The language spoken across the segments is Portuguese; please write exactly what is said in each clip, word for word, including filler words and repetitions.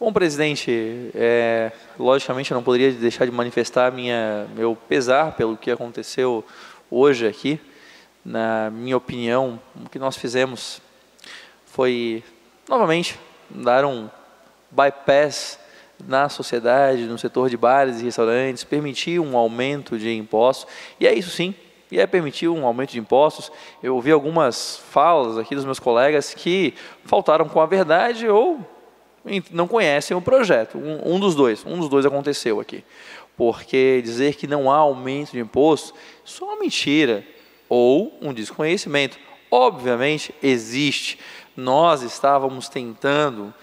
Bom, presidente, é, logicamente eu não poderia deixar de manifestar minha, meu pesar pelo que aconteceu hoje aqui. Na minha opinião, o que nós fizemos foi, novamente, dar um bypass na sociedade, no setor de bares e restaurantes, permitir um aumento de impostos, e é isso sim, e é permitir um aumento de impostos. Eu ouvi algumas falas aqui dos meus colegas que faltaram com a verdade ou não conhecem o projeto, um, um dos dois, um dos dois aconteceu aqui, porque dizer que não há aumento de imposto, isso é uma mentira, ou um desconhecimento. Obviamente existe, nós estávamos tentando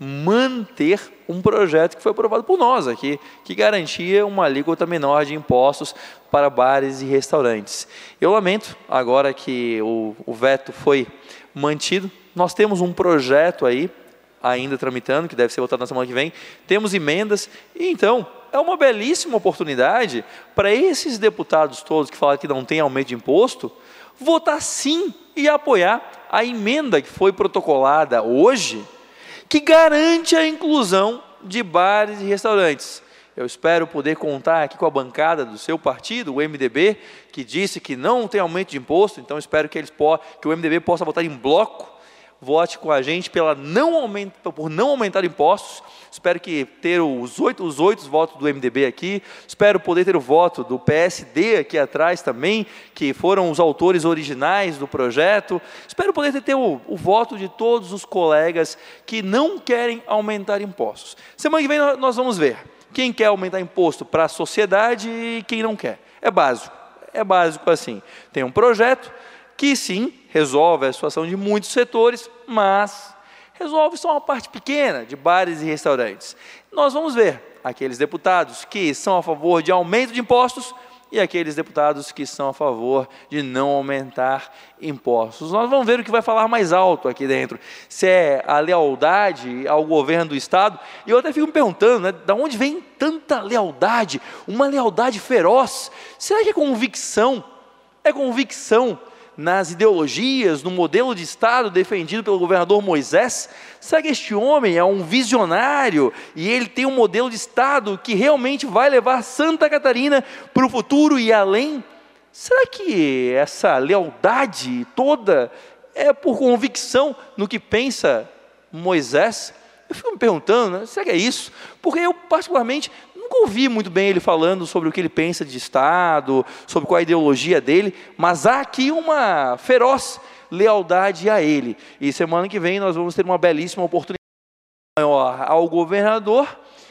manter um projeto que foi aprovado por nós aqui, que garantia uma alíquota menor de impostos para bares e restaurantes. Eu lamento, agora que o, o veto foi mantido, nós temos um projeto aí, ainda tramitando, que deve ser votado na semana que vem, temos emendas, e então é uma belíssima oportunidade para esses deputados todos que falaram que não tem aumento de imposto, votar sim e apoiar a emenda que foi protocolada hoje, que garante a inclusão de bares e restaurantes. Eu espero poder contar aqui com a bancada do seu partido, o M D B, que disse que não tem aumento de imposto, então espero que, eles po que o M D B possa votar em bloco, vote com a gente pela não aumento, por não aumentar impostos. Espero que ter os oito, os oito votos do M D B aqui, espero poder ter o voto do P S D aqui atrás também, que foram os autores originais do projeto. Espero poder ter, ter o, o voto de todos os colegas que não querem aumentar impostos. Semana que vem nós vamos ver quem quer aumentar imposto para a sociedade e quem não quer. É básico, é básico assim. Tem um projeto que sim, resolve a situação de muitos setores, mas resolve só uma parte pequena de bares e restaurantes. Nós vamos ver aqueles deputados que são a favor de aumento de impostos e aqueles deputados que são a favor de não aumentar impostos. Nós vamos ver o que vai falar mais alto aqui dentro, se é a lealdade ao governo do Estado, e eu até fico me perguntando, né, de onde vem tanta lealdade, uma lealdade feroz? Será que é convicção? É convicção nas ideologias, no modelo de Estado defendido pelo governador Moisés? Será que este homem é um visionário e ele tem um modelo de Estado que realmente vai levar Santa Catarina para o futuro e além? Será que essa lealdade toda é por convicção no que pensa Moisés? Eu fico me perguntando, né, será que é isso? Porque eu particularmente nunca ouvi muito bem ele falando sobre o que ele pensa de Estado, sobre qual a ideologia dele, mas há aqui uma feroz lealdade a ele. E semana que vem nós vamos ter uma belíssima oportunidade maior ao governador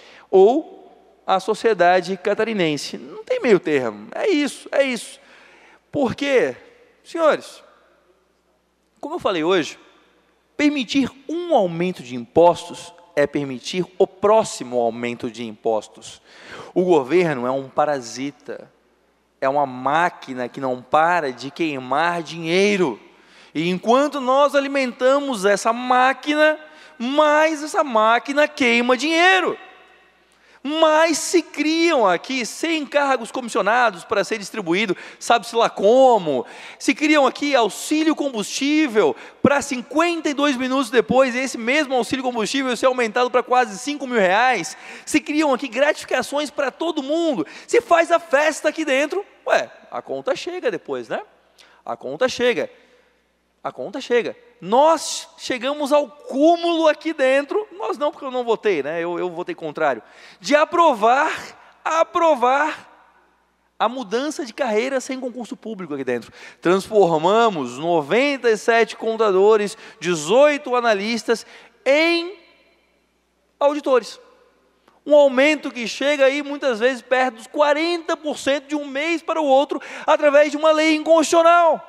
ou à sociedade catarinense. Não tem meio termo, é isso, é isso. Porque, senhores, como eu falei hoje, permitir um aumento de impostos é permitir o próximo aumento de impostos. O governo é um parasita, é uma máquina que não para de queimar dinheiro. E enquanto nós alimentamos essa máquina, mais essa máquina queima dinheiro. Mas se criam aqui cem cargos comissionados para ser distribuído, sabe-se lá como, se criam aqui auxílio combustível para cinquenta e dois minutos depois, esse mesmo auxílio combustível ser aumentado para quase cinco mil reais, se criam aqui gratificações para todo mundo, se faz a festa aqui dentro, ué, a conta chega depois, né? A conta chega, a conta chega. Nós chegamos ao cúmulo aqui dentro, nós não, porque eu não votei, né? eu, eu votei contrário, de aprovar, aprovar a mudança de carreira sem concurso público aqui dentro. Transformamos noventa e sete contadores, dezoito analistas em auditores. Um aumento que chega aí muitas vezes perto dos quarenta por cento de um mês para o outro, através de uma lei inconstitucional.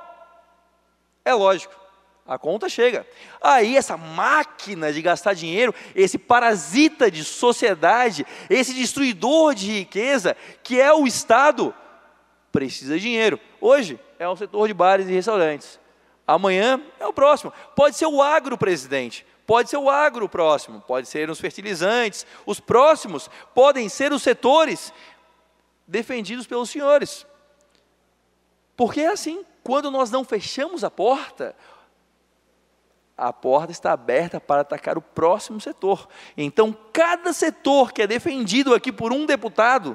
É lógico. A conta chega. Aí essa máquina de gastar dinheiro, esse parasita de sociedade, esse destruidor de riqueza, que é o Estado, precisa de dinheiro. Hoje é o setor de bares e restaurantes. Amanhã é o próximo. Pode ser o agro, presidente. Pode ser o agro próximo. Pode ser os fertilizantes. Os próximos podem ser os setores defendidos pelos senhores. Porque é assim. Quando nós não fechamos a porta, a porta está aberta para atacar o próximo setor. Então, cada setor que é defendido aqui por um deputado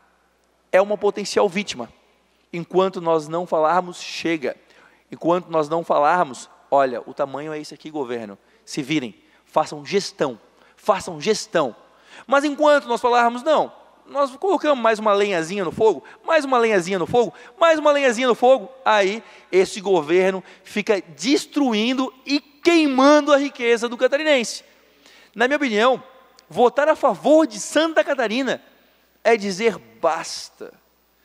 é uma potencial vítima. Enquanto nós não falarmos, chega. Enquanto nós não falarmos, olha, o tamanho é esse aqui, governo. Se virem, façam gestão, façam gestão. Mas enquanto nós falarmos, não, nós colocamos mais uma lenhazinha no fogo, mais uma lenhazinha no fogo, mais uma lenhazinha no fogo, aí esse governo fica destruindo e queimando a riqueza do catarinense. Na minha opinião, votar a favor de Santa Catarina é dizer basta,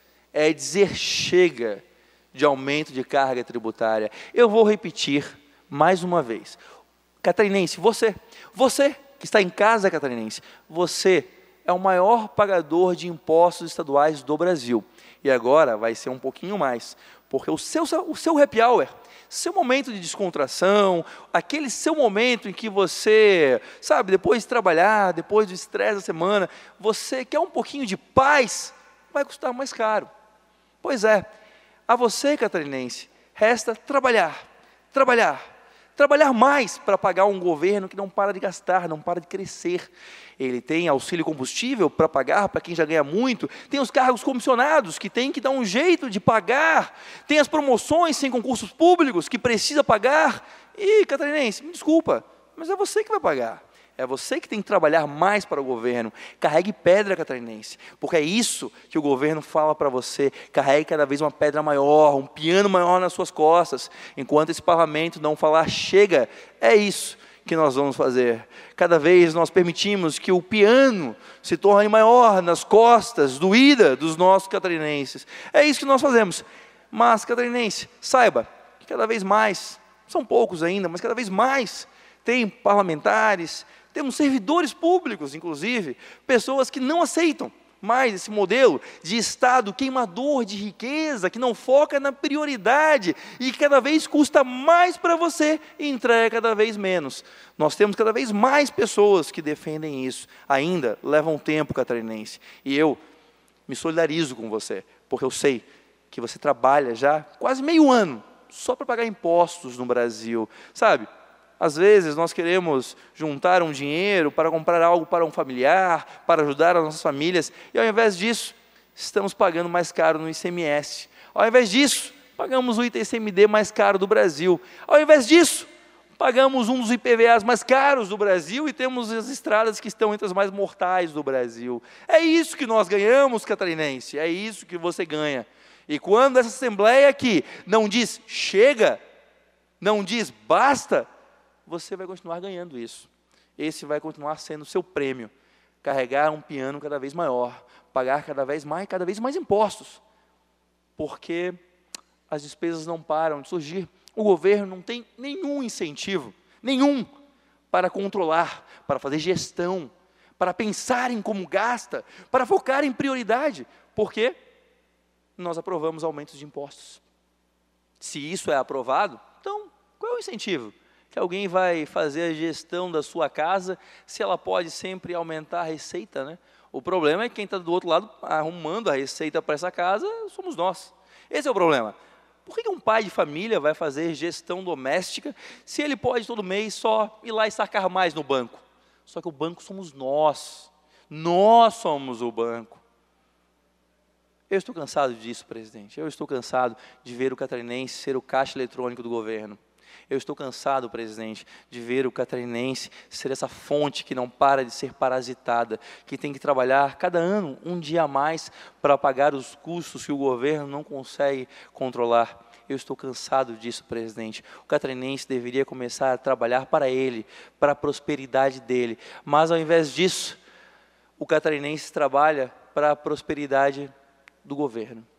é dizer chega de aumento de carga tributária. Eu vou repetir mais uma vez. Catarinense, você, você que está em casa, catarinense, você é o maior pagador de impostos estaduais do Brasil. E agora vai ser um pouquinho mais, porque o seu, o seu happy hour, seu momento de descontração, aquele seu momento em que você, sabe, depois de trabalhar, depois do estresse da semana, você quer um pouquinho de paz, vai custar mais caro. Pois é, a você, catarinense, resta trabalhar, trabalhar, trabalhar mais para pagar um governo que não para de gastar, não para de crescer. Ele tem auxílio combustível para pagar para quem já ganha muito, tem os cargos comissionados que tem que dar um jeito de pagar, tem as promoções sem concursos públicos que precisa pagar. E, catarinense, me desculpa, mas é você que vai pagar. É você que tem que trabalhar mais para o governo. Carregue pedra, catarinense, porque é isso que o governo fala para você. Carregue cada vez uma pedra maior, um piano maior nas suas costas. Enquanto esse parlamento não falar chega, é isso que nós vamos fazer. Cada vez nós permitimos que o piano se torne maior nas costas, doída dos nossos catarinenses. É isso que nós fazemos. Mas, catarinense, saiba que cada vez mais, são poucos ainda, mas cada vez mais, tem parlamentares, temos servidores públicos, inclusive, pessoas que não aceitam mais esse modelo de Estado queimador de riqueza, que não foca na prioridade e que cada vez custa mais para você e entrega cada vez menos. Nós temos cada vez mais pessoas que defendem isso. Ainda leva um tempo, catarinense, e eu me solidarizo com você, porque eu sei que você trabalha já quase meio ano só para pagar impostos no Brasil, sabe? Às vezes nós queremos juntar um dinheiro para comprar algo para um familiar, para ajudar as nossas famílias, e ao invés disso, estamos pagando mais caro no I C M S. Ao invés disso, pagamos o I T C M D mais caro do Brasil. Ao invés disso, pagamos um dos I P V As mais caros do Brasil e temos as estradas que estão entre as mais mortais do Brasil. É isso que nós ganhamos, catarinense, é isso que você ganha. E quando essa Assembleia aqui não diz chega, não diz basta, você vai continuar ganhando isso. Esse vai continuar sendo o seu prêmio. Carregar um piano cada vez maior, pagar cada vez mais, cada vez mais impostos. Porque as despesas não param de surgir. O governo não tem nenhum incentivo, nenhum, para controlar, para fazer gestão, para pensar em como gasta, para focar em prioridade. Porque nós aprovamos aumentos de impostos. Se isso é aprovado, então qual é o incentivo? Que alguém vai fazer a gestão da sua casa, se ela pode sempre aumentar a receita, né? O problema é que quem está do outro lado arrumando a receita para essa casa, somos nós. Esse é o problema. Por que um pai de família vai fazer gestão doméstica, se ele pode todo mês só ir lá e sacar mais no banco? Só que o banco somos nós. Nós somos o banco. Eu estou cansado disso, presidente. Eu estou cansado de ver o catarinense ser o caixa eletrônico do governo. Eu estou cansado, presidente, de ver o catarinense ser essa fonte que não para de ser parasitada, que tem que trabalhar cada ano um dia a mais para pagar os custos que o governo não consegue controlar. Eu estou cansado disso, presidente. O catarinense deveria começar a trabalhar para ele, para a prosperidade dele. Mas, ao invés disso, o catarinense trabalha para a prosperidade do governo.